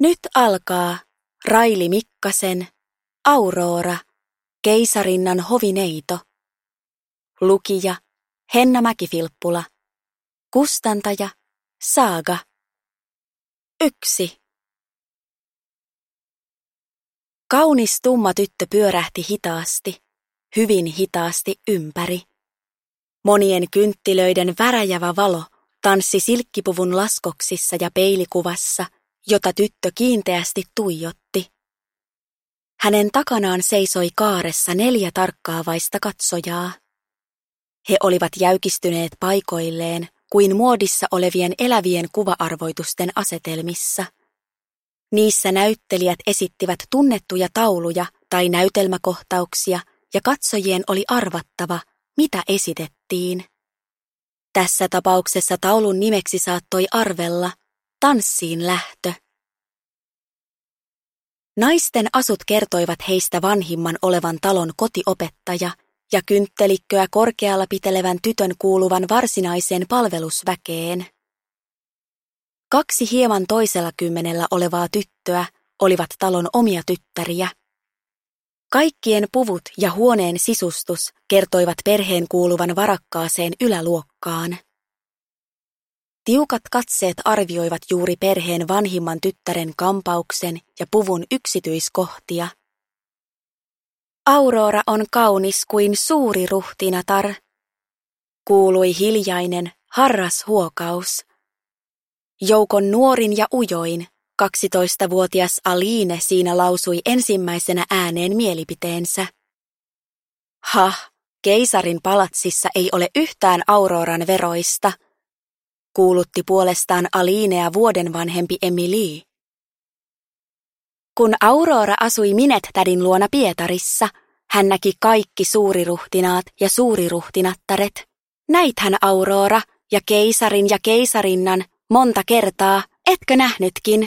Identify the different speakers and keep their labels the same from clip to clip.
Speaker 1: Nyt alkaa Raili Mikkasen Aurora, Keisarinnan hovineito. Lukija Henna Mäkifilppula. Kustantaja Saaga. 1. Kaunis tumma tyttö pyörähti hitaasti, hyvin hitaasti ympäri. Monien kynttilöiden väräjävä valo tanssi silkkipuvun laskoksissa ja peilikuvassa, jota tyttö kiinteästi tuijotti. Hänen takanaan seisoi kaaressa 4 tarkkaavaista katsojaa. He olivat jäykistyneet paikoilleen kuin muodissa olevien elävien kuva-arvoitusten asetelmissa. Niissä näyttelijät esittivät tunnettuja tauluja tai näytelmäkohtauksia ja katsojien oli arvattava, mitä esitettiin. Tässä tapauksessa taulun nimeksi saattoi arvella Tanssiin lähtö. Naisten asut kertoivat heistä vanhimman olevan talon kotiopettaja ja kynttelikköä korkealla pitelevän tytön kuuluvan varsinaiseen palvelusväkeen. 2 hieman toisella 10 olevaa tyttöä olivat talon omia tyttäriä. Kaikkien puvut ja huoneen sisustus kertoivat perheen kuuluvan varakkaaseen yläluokkaan. Tiukat katseet arvioivat juuri perheen vanhimman tyttären kampauksen ja puvun yksityiskohtia. Aurora on kaunis kuin suuri ruhtinatar, kuului hiljainen, harras huokaus. Joukon nuorin ja ujoin, 12-vuotias Aline siinä lausui ensimmäisenä ääneen mielipiteensä. Keisarin palatsissa ei ole yhtään Auroran veroista, kuulutti puolestaan Alinea vuoden vanhempi Emilie. Kun Aurora asui Minette-tädin luona Pietarissa, hän näki kaikki suuriruhtinaat ja suuriruhtinattaret. Näithän Aurora ja keisarin ja keisarinnan monta kertaa, etkö nähnytkin?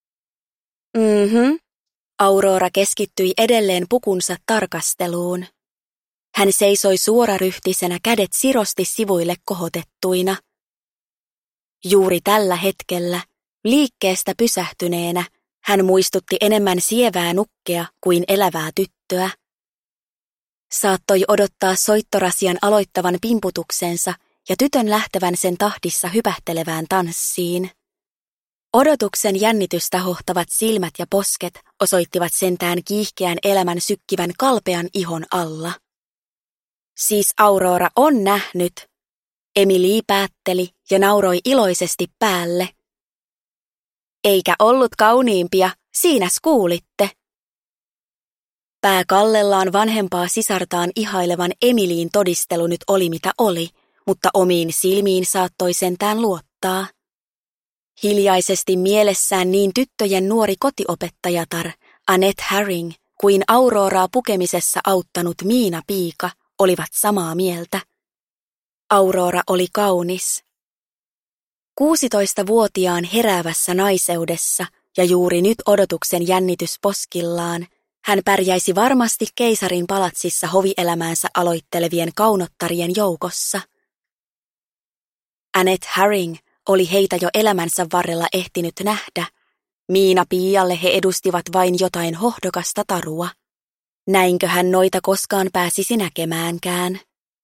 Speaker 1: Aurora keskittyi edelleen pukunsa tarkasteluun. Hän seisoi suoraryhtisenä, kädet sirosti sivuille kohotettuina. Juuri tällä hetkellä, liikkeestä pysähtyneenä, hän muistutti enemmän sievää nukkea kuin elävää tyttöä. Saattoi odottaa soittorasian aloittavan pimputuksensa ja tytön lähtevän sen tahdissa hypähtelevään tanssiin. Odotuksen jännitystä hohtavat silmät ja posket osoittivat sentään kiihkeän elämän sykkivän kalpean ihon alla. Siis Aurora on nähnyt, Emilie päätteli ja nauroi iloisesti päälle. Eikä ollut kauniimpia, siinäs kuulitte. Pää kallellaan vanhempaa sisartaan ihailevan Emilien todistelu nyt oli mitä oli, mutta omiin silmiin saattoi sentään luottaa. Hiljaisesti mielessään niin tyttöjen nuori kotiopettajatar Annette Herring kuin Auroraa pukemisessa auttanut Miina Piika olivat samaa mieltä. Aurora oli kaunis. 16-vuotiaan heräävässä naiseudessa ja juuri nyt odotuksen jännitys poskillaan, hän pärjäisi varmasti keisarin palatsissa hovielämäänsä aloittelevien kaunottarien joukossa. Annette Herring oli heitä jo elämänsä varrella ehtinyt nähdä. Miina Piialle he edustivat vain jotain hohdokasta tarua. Näinkö hän noita koskaan pääsisi näkemäänkään?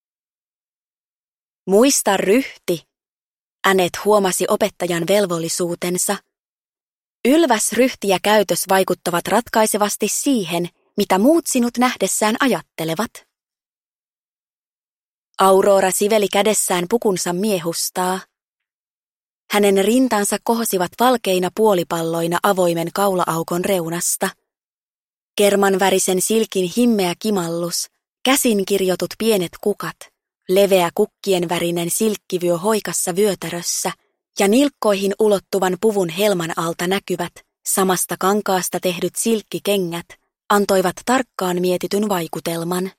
Speaker 1: Muista ryhti, Annette huomasi opettajan velvollisuutensa. Ylväs ryhti ja käytös vaikuttavat ratkaisevasti siihen, mitä muut sinut nähdessään ajattelevat. Aurora siveli kädessään pukunsa miehustaa. Hänen rintansa kohosivat valkeina puolipalloina avoimen kaulaaukon reunasta. Kermanvärisen silkin himmeä kimallus, käsin kirjotut pienet kukat, leveä kukkien värinen silkkivyö hoikassa vyötärössä ja nilkkoihin ulottuvan puvun helman alta näkyvät, samasta kankaasta tehdyt silkkikengät antoivat tarkkaan mietityn vaikutelman.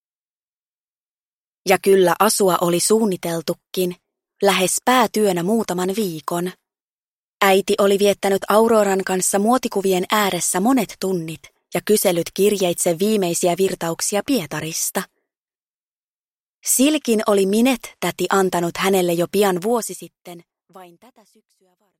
Speaker 1: Ja kyllä asua oli suunniteltukin, lähes päätyönä muutaman viikon. Äiti oli viettänyt Auroran kanssa muotikuvien ääressä monet tunnit ja kysellyt kirjeitse viimeisiä virtauksia Pietarista. Silkin oli Minette-täti antanut hänelle jo pian vuosi sitten vain tätä syksyä varten.